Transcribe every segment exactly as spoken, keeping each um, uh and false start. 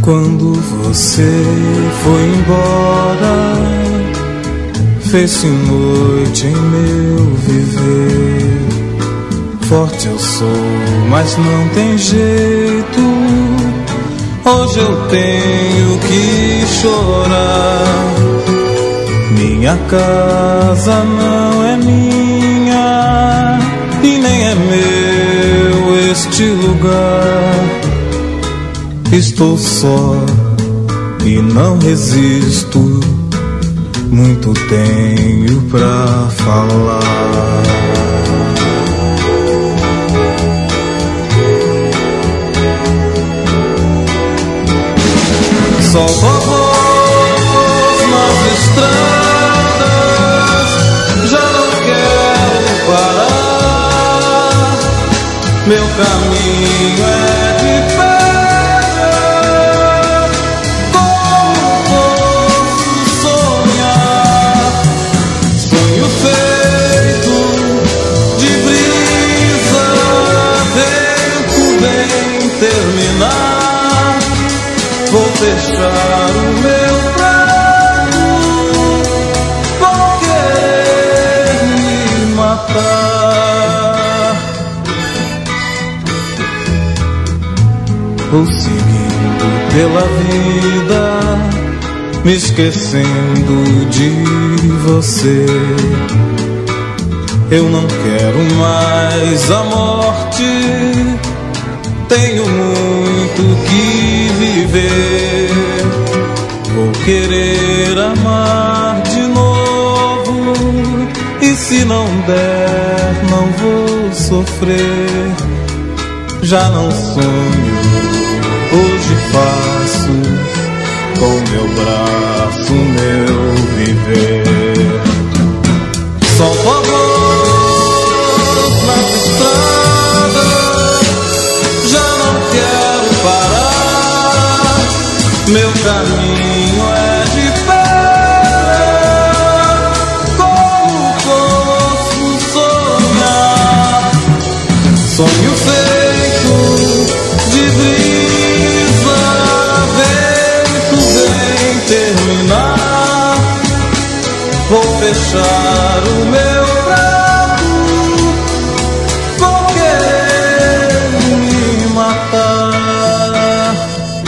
Quando você foi embora, fez-se noite em meu viver. Forte eu sou, mas não tem jeito. Hoje eu tenho que chorar. Minha casa não é minha e nem é meu este lugar. Estou só e não resisto. Muito tenho pra falar. Solta a voz nas estradas, já não quero parar. Meu caminho é de pedra, como posso sonhar? Sonho feito de brisa, vento vem terminar. Vou fechar o meu prato, vou querer me matar. Vou seguindo pela vida, me esquecendo de você. Eu não quero mais a morte, tenho muito que viver. Vou querer amar de novo, e se não der, não vou sofrer. Já não sonho, hoje faço com meu braço meu viver. Solto a voz nas estradas, já não quero parar. Meu caminho é de pedra, como posso sonhar? Sonho feito de brisa, vento vem terminar. Vou fechar o meu prato, vou querer me matar.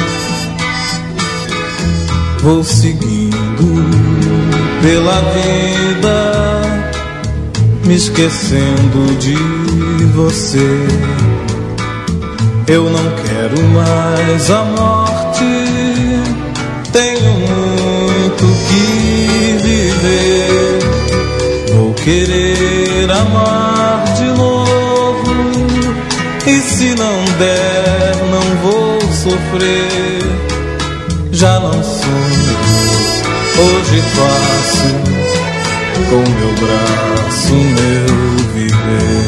Vou seguindo pela vida, me esquecendo de você. Eu não quero mais a morte, tenho muito que viver. Vou querer amar de novo, e se não der, não vou sofrer. Já não sonho, hoje faço com meu braço meu viver.